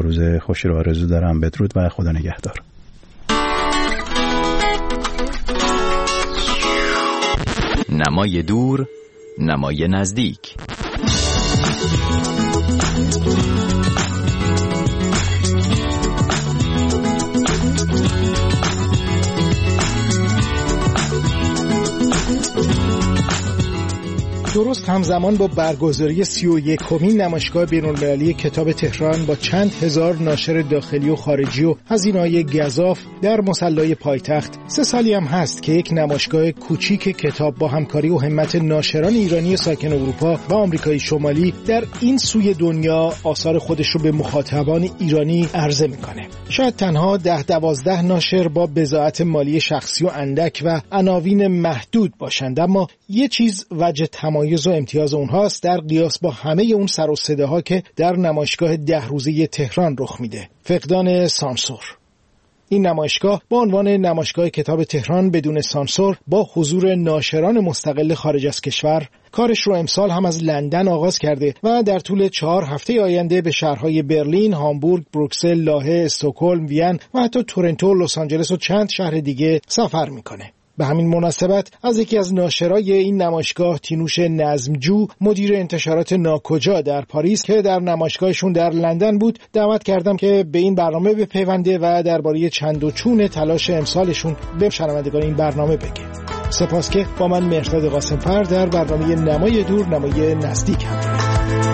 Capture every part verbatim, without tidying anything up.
روز خوشی رو آرزو دارم. بدرود و خدا نگهدار. نمای دور، نمای نزدیک. درست همزمان با برگزاری سی و یکمین نمایشگاه بین‌المللی کتاب تهران با چند هزار ناشر داخلی و خارجی و هزینه‌های گزاف در مصلی پایتخت، سه سالی هم هست که یک نمایشگاه کوچیک کتاب با همکاری و همت ناشران ایرانی ساکن اروپا و آمریکای شمالی در این سوی دنیا آثار خودش رو به مخاطبان ایرانی عرضه میکنه. شاید تنها ده دوازده ناشر با بضاعت مالی شخصی و اندک و عناوین محدود باشند، اما یه چیز وجه تمایز و امتیاز اونهاست در قیاس با همه اون سر و صداها که در نمایشگاه ده روزه تهران رخ میده: فقدان سانسور. این نمایشگاه با عنوان نمایشگاه کتاب تهران بدون سانسور با حضور ناشران مستقل خارج از کشور کارش رو امسال هم از لندن آغاز کرده و در طول چهار هفته آینده به شهرهای برلین، هامبورگ، بروکسل، لاهه، استکهلم، وین و حتی تورنتو، لس آنجلس و چند شهر دیگه سفر میکنه. به همین مناسبت از یکی از ناشرای این نمایشگاه، تینوش نظمجو، مدیر انتشارات ناکجا در پاریس که در نمایشگاهشون در لندن بود، دعوت کردم که به این برنامه بپیونده و درباره چند و چون تلاش امسالشون به شنوندگان این برنامه بگه. سپاس که با من مهرداد قاسم‌فر در برنامه نمای دور نمای نزدیک همراهید.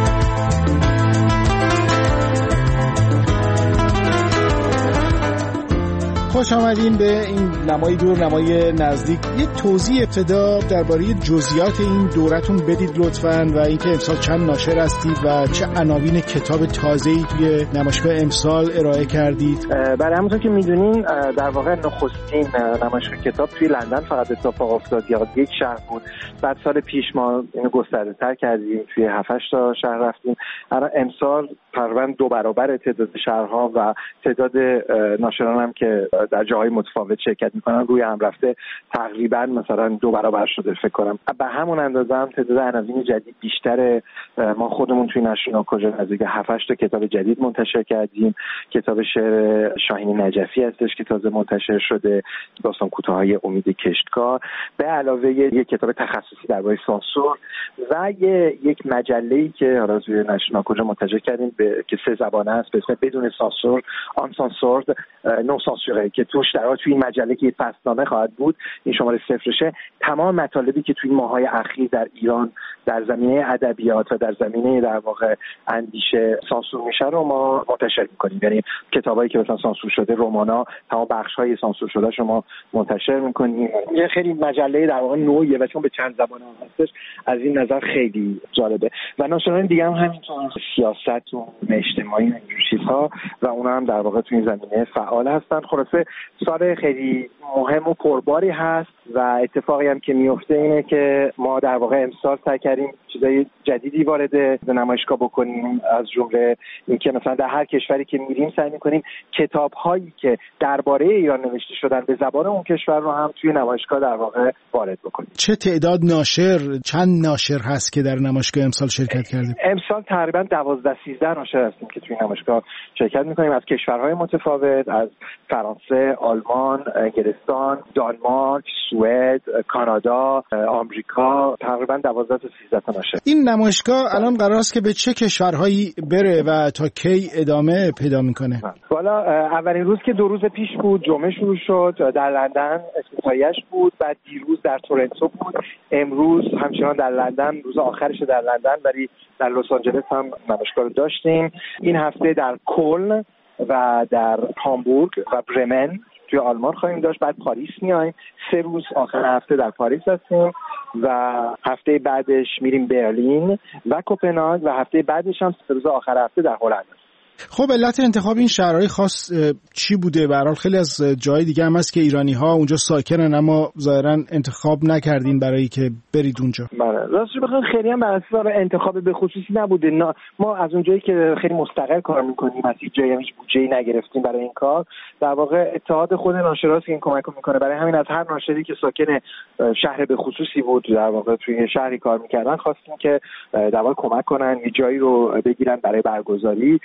خوش آمدین به این نمای دور نمای نزدیک. یه توضیح ابتدا درباره جزئیات این دورتون بدید لطفاً و اینکه امسال چند ناشر هستید و چه عناوین کتاب تازه‌ای توی نمایشگاه امسال ارائه کردید. برای همونطور که میدونین در واقع نخستین نمایشگاه کتاب توی لندن فقط اتفاق افتاد، یا یک شهر بود. بعد سال پیش ما اینو گسترده‌تر کردیم، توی هفت هشت تا شهر رفتیم. الان امسال تقریباً دو برابر تعداد شهرها و تعداد ناشران هم که در جاهای متفاوت شرکت میکنن روی هم رفته، تقریبا مثلا دو برابر شده فکر کنم. به همون اندازه هم تعداد عناوین جدید بیشتره. ما خودمون توی نشر ناکجا نزدیک هفت هشت تا کتاب جدید منتشر کردیم. کتاب شعر شاهین نجفی هستش که تازه منتشر شده، داستان کوتاهای امید کشتکار، به علاوه یک کتاب تخصصی درباره سانسور و یک مجله‌ای که حالا توی نشر ناکجا منتشر کردیم به که سه زبانه است، به اسم بدون سانسور، آن سانسورد، نو سانسور، که توش در توی این مجله که فصلنامه خواهد بود، این شماره صفرشه، تمام مطالبی که توی ماهای اخیر در ایران در زمینه ادبیات و در زمینه در واقع اندیشه سانسور میشه رو ما منتشر میکنیم. یعنی کتابایی که مثلا سانسور شده، رمانا، تمام بخش‌های سانسور شده شما منتشر میکنیم. یه خیلی مجله در واقع نوعیه و چون به چند زبان هم هستش، از این نظر خیلی جالبه. و ناشران دیگه هم همینطور سیاست و اجتماعی و این چیزها و اونا هم در واقع توی این زمینه فعال هستن. خلاصه سال خیلی مهم و پرباری هست و اتفاقی هم که میفته اینه که ما در واقع امسال سعی کردیم چیزای جدیدی وارد نمایشگاه بکنیم، از جمله اینکه مثلا در هر کشوری که میریم سعی میکنیم کتاب‌هایی که درباره ایران نوشته شدن به زبان اون کشور رو هم توی نمایشگاه در واقع وارد بکنیم. چه تعداد ناشر، چند ناشر هست که در نمایشگاه امسال شرکت کردید؟ امسال تقریبا دوازده سیزده ناشر هستیم که توی نمایشگاه شرکت میکنیم، از کشورهای متفاوت، از فرانسه، آلمان، انگلستان، دانمارک، سوئد، کانادا، آمریکا، تقریبا دوازده تا سیزده تا ناشر. این نمایشگاه الان قرار است که به چه کشورهایی بره و تا کی ادامه پیدا میکنه؟ والا اولین روز که دو روز پیش بود، جمعه شروع شد در لندن، افتتاحیه‌اش بود، بعد دیروز در تورنتو بود، امروز همچنان در لندن، روز آخرش در لندن، ولی در لس آنجلس هم نمایشگاه رو داشتیم. این هفته در کلن و در هامبورگ و برمن توی آلمان خواهیم داشت. بعد پاریس میایم، سه روز آخر هفته در پاریس هستیم و هفته بعدش میریم برلین و کوپنهاگ و هفته بعدش هم سه روز آخر هفته در هلند. خب علت انتخاب این شهرهای خاص چی بوده؟ به هر حال خیلی از جای دیگه هم هست که ایرانی‌ها اونجا ساکنن اما ظاهراً انتخاب نکردین برای که برید اونجا. بله، راستش بخواید خیلی هم بر اساس انتخاب به خصوصی نبوده. نه، ما از اونجایی که خیلی مستقل کار می‌کنیم، از هیچ جایی هم هیچ بودجه‌ای نگرفتیم برای این کار. در واقع اتحاد خود ناشراست که این کمک می‌کنه. برای همین از هر ناشری که ساکن شهر به خصوصی بود، در واقع توی شهری کار می‌کردن، خواستیم که در واقع کمک کنن، یه جایی رو بگیرن برای برگزاری و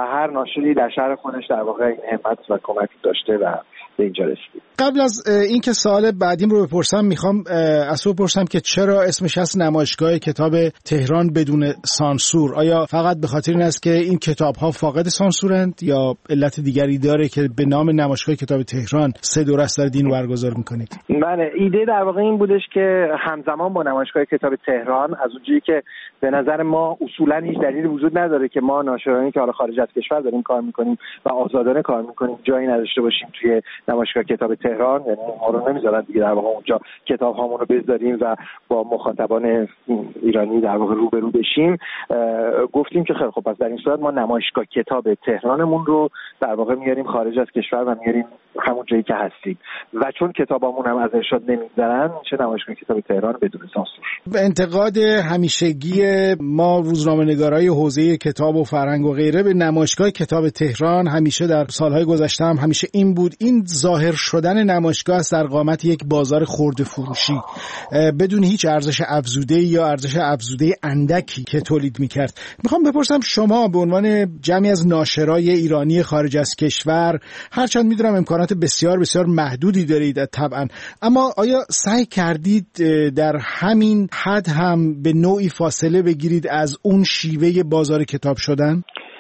هر ناشری در شهر خودش در واقع این همت و کمک داشته و به اینجا رسید. قبل از اینکه سوال بعدیم رو بپرسم میخوام از تو بپرسم که چرا اسمش هست نمایشگاه کتاب تهران بدون سانسور؟ آیا فقط به خاطر این است که این کتاب‌ها فاقد سانسورند یا علت دیگری داره که به نام نمایشگاه کتاب تهران سه دوره است دارید این برگزار میکنید؟ بله، ایده در واقع این بودش که همزمان با نمایشگاه کتاب تهران، از اونجایی که به نظر ما اصولا هیچ دلیلی وجود نداره که ما ناشرانی که حالا خارج از کشور داریم کار میکنیم و آزادانه کار میکنیم جایی نداشته باشیم توی نمایشگاه کتاب تهران، یعنی ما رو نمیذارن دیگه در واقع اونجا کتاب هامون رو بذاریم و با مخاطبان ایرانی در واقع روبرو بشیم. گفتیم که خیلی خب پس در این صورت ما نمایشگاه کتاب تهرانمون رو در واقع میاریم خارج از کشور و میاریم همون جایی که هستیم و چون کتابامون هم از ارشاد نمیذارن چه نمایشگاه کتاب تهران بدون سانسور. به انتقاد همیشگی ما روزنامه‌نگارای حوزه کتاب و فرهنگ و غیره به نمایشگاه کتاب تهران همیشه در سالهای گذشته هم همیشه این بود، این ظاهر شدن نمایشگاه است در قامت یک بازار خرده فروشی بدون هیچ ارزش افزوده یا ارزش افزوده اندکی که تولید میکرد. میخوام بپرسم شما به عنوان جمعی از ناشرای ایرانی خارج از کشور، هرچند میدونم امکانات بسیار بسیار محدودی دارید طبعا، اما آیا سعی کردید در همین حد هم به نوعی فاصله بگیرید از اون شیوه بازار کتاب شدن؟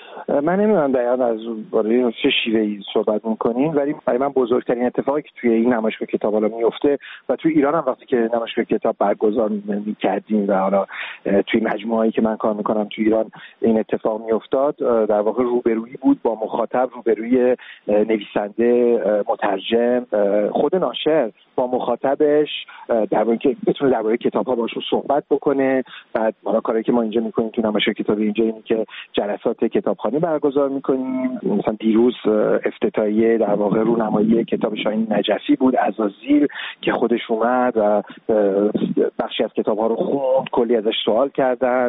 من نمیدونم دقیقاً از برای چه شیوهی صحبت میکنین، ولی برای من بزرگترین اتفاقی که توی این نمایشگاه کتاب حالا میفته و توی ایران هم وقتی که نمایشگاه کتاب برگزار میکردیم و حالا توی مجموعه‌ای که من کار میکنم توی ایران این اتفاق میافتاد، در واقع روبرویی بود با مخاطب، روبروی نویسنده، مترجم، خود ناشر با مخاطبش، در واقع که بتونه درباره کتاب‌ها باشون صحبت بکنه. بعد حالا کاری که ما اینجا میکنیم توی نمایشگاه کتاب اینجا اینه که جلسات کتابخوانی برگزار میکنیم. مثلا دیروز افتتاحیه در واقع رونمایی کتاب شاهین نجفی بود، عزازیل، که خودش اومد و بخشی از کتاب‌ها رو خوند، کلی ازش سوال کردن،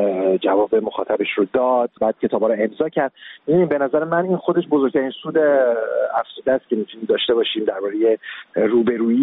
جواب مخاطبش رو داد، بعد کتاب‌ها رو امضا کرد. این به نظر من این خودش بزرگترین سود افزوده است که میتونیم داشته باشیم درباره روبرویی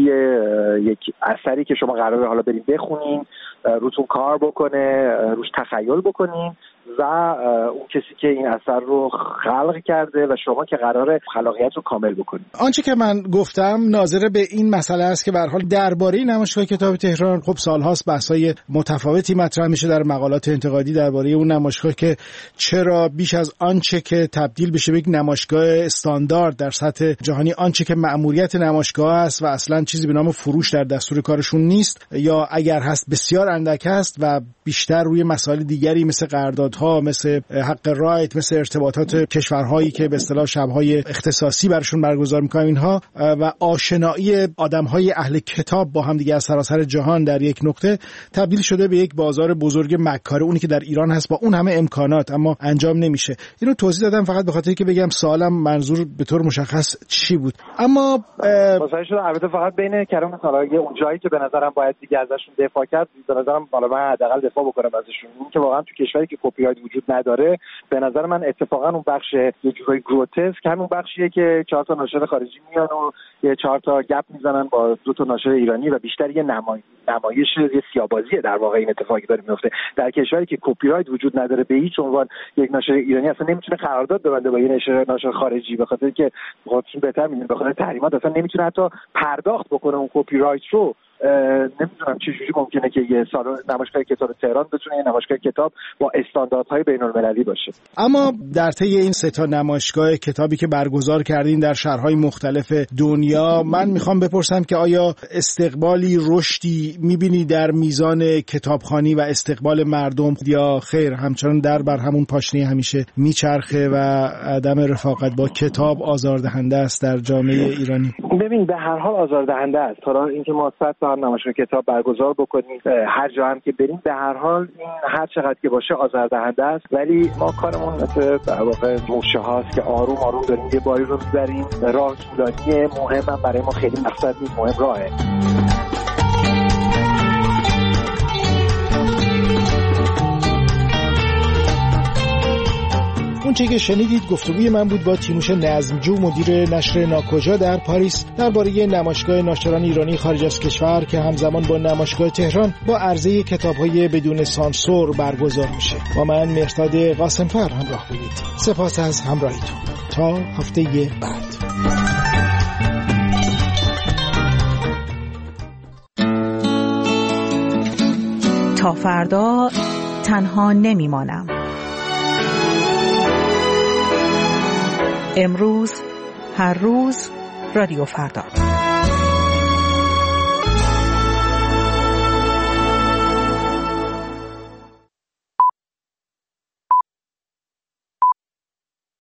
یک اثری که شما قراره حالا بریم بخونین، روتون کار بکنه، روش تخیل بکنین و اون کسی که این اثر رو خلق کرده و شما که قراره خلاقیت رو کامل بکنید. آنچه که من گفتم ناظر به این مسئله است که به هر حال درباره نمایشگاه کتاب تهران خب سالهاست بحث‌های متفاوتی مطرح میشه در مقالات انتقادی درباره اون نمایشگاه که چرا بیش از آنچه که تبدیل بشه به یک نمایشگاه استاندارد در سطح جهانی، آنچه که مأموریت نمایشگاه است و اصلا چیزی به نام فروش در دستور کارشون نیست، یا اگر هست بسیار اندک است و بیشتر روی مسائل دیگری مثل قراردادها، مثل حق رایت، مثل ارتباطات کشورهایی که به اصطلاح شب‌های اختصاصی برشون برگزار می‌کنن اینها و آشنایی آدم‌های اهل کتاب با هم دیگه از سراسر جهان در یک نقطه تبدیل شده به یک بازار بزرگ مکاره، اونی که در ایران هست با اون همه امکانات اما انجام نمیشه. اینو توضیح دادم فقط به خاطر که بگم سوالم منظور به طور مشخص چی بود. اما واسه شده البته فقط بین کلام مثلا اون جایی که به نظرم باید دیگه ازشون دفاع کرد، به نظرم بالا من حداقل دفاع بکنم ازشون، این که واقعا تو کشوری که کپی رایت وجود نداره به نظر من اتفاقا اون بخش یه جورای گروتسک همون بخشیه که چهار تا ناشر خارجی میان و یه چهار تا گپ میزنن با دو تا ناشر ایرانی و بیشتر یه نمای... نمایش یه سیاه‌بازیه در واقع این اتفاقی داره میفته. در کشوری که کپی رایت وجود نداره به هیچ عنوان یک ناشر ایرانی اصلا نمیتونه قرارداد ببنده با یه ناشر ناشر خارجی، به خاطر که خودشون بهتر میدونن به خاطر تحریمات اصلا نمیتونه حتی پرداخت بکنه اون کپی رایت رو. نمیدونم چجوری ممکنه که یه سالن نمایشگاه کتاب تهران بتونه یه نمایشگاه کتاب با استانداردهای بین‌المللی باشه. اما در طی این سه تا نمایشگاه کتابی که برگزار کردین در شهرهای مختلف دنیا، من میخوام بپرسم که آیا استقبالی، رشدی میبینی در میزان کتابخوانی و استقبال مردم، یا خیر همچنان در بر همون پاشنه همیشه میچرخه و عدم رفاقت با کتاب آزاردهنده است در جامعه ایرانی؟ ببین به هر حال آزاردهنده است. تا اینکه ما صد تا هم نمایشگاه کتاب برگزار بکنیم، هر جا هم که بریم، به هر حال این هر چقدر که باشه آزاردهنده است، ولی ما کارمون مثل در واقع موشه هاست که آروم آروم داریم یه باری رو میبریم. راه طولانیه، مهمم برای ما خیلی مقصد نیست، مهم راهه. اون چه که شنیدید گفتگوی من بود با تیموش نظمجو، مدیر نشر ناکجا در پاریس، درباره نمایشگاه ناشران ایرانی خارج از کشور که همزمان با نمایشگاه تهران با عرضه کتاب‌های بدون سانسور برگزار میشه. با من مهرداد قاسمفر همراه بودید. سپاس از همراهیتون. تا هفته بعد. تا فردا تنها نمیمانم. امروز، هر روز، رادیو فردا.